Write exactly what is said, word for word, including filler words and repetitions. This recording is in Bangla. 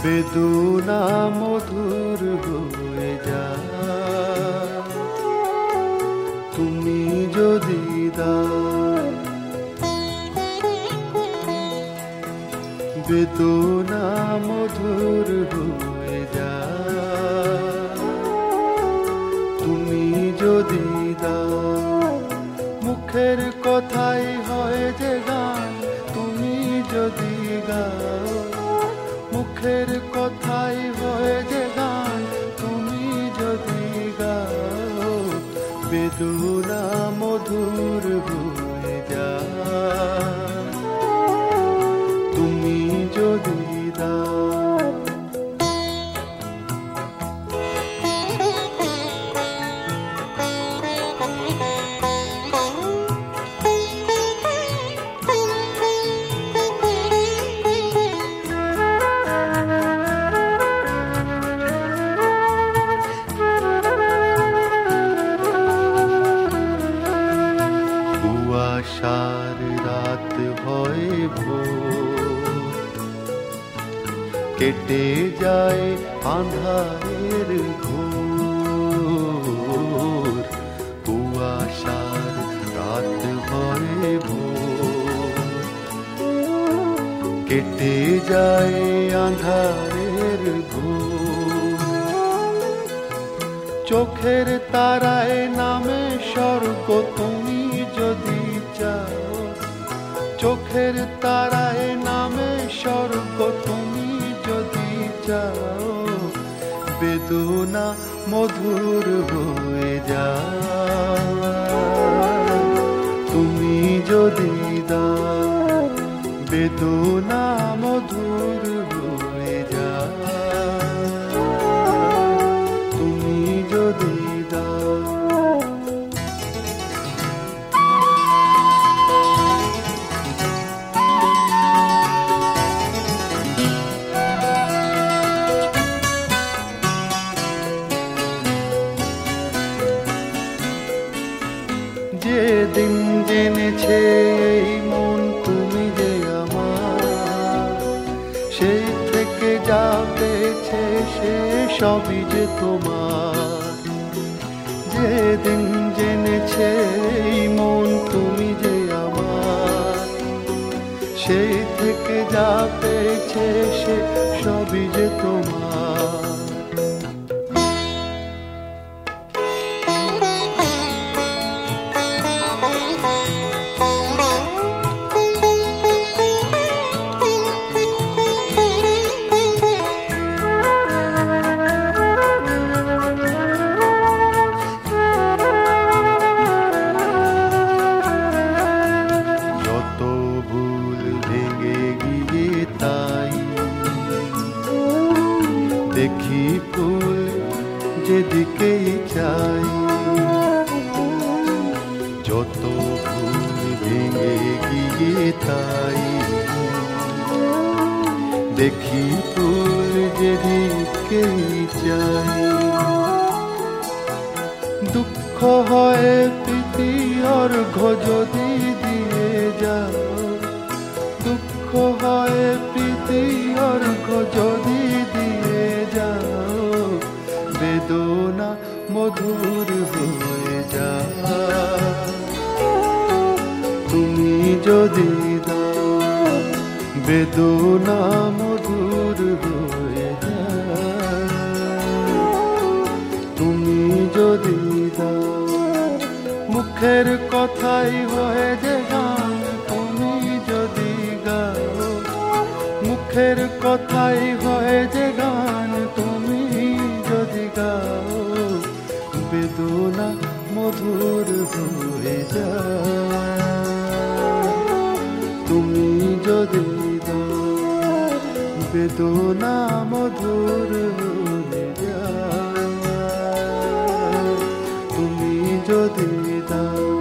বেদনা মধুর হয়ে যায় তুমি যদি দাও, বেদনা মধুর হয়ে যায় তুমি যদি দাও। মুখের কথাই হয় যে গান তুমি যদি গাও, মুখের কথাই হয় যে গান তুমি যদি গাও, বেদনা মধুর হয়ে যায় তুমি যদি দাও। কুয়াশার রাত হয় ভোর, কেটে যায় আঁধারের ঘোর। কুয়াশার রাত হয় ভোর, কেটে যায় আঁধারের ঘোর। চোখের তারায় নামে স্বর্গ তুমি যদি চাও, চোখের তারায় নামে স্বর্গ তুমি যদি চাও, বেদনা মধুর হয়ে যায় তুমি যদি দাও, বেদনা মধুর হয়ে যায় তুমি যদি দাও। যেদিন জেনেছে এই মন তুমি যে আমার, সেই থেকে যা পেয়েছে সে সবই যে তোমার। যেদিন জেনেছে এই মন তুমি যে আমার, সেই থেকে যা পেয়েছে সে সবই যে তোমার। দেখি ফুল যেদিকেই চাই, যত ফুল ভেঙে গিয়ে তাই। দেখি ফুল যেদিকেই চাই, দুঃখ হয় প্রীতি অর্ঘ যদি দিয়ে যাও, দুঃখ হয় প্রীতি অর্ঘ যদি দিয়ে যাও, বেদনা মধুর হয়ে যায় তুমি যদি দাও, বেদনা মধুর হয়ে যায় তুমি যদি দাও। মুখের কথাই হয় যে গান তুমি যদি গাও, মুখের কথাই হয় যে গান তুমি যদি গাও, বেদনা মধুর হয়ে যায় তুমি যদি দাও, বেদনা মধুর হয়ে যায় তুমি যদি দাও।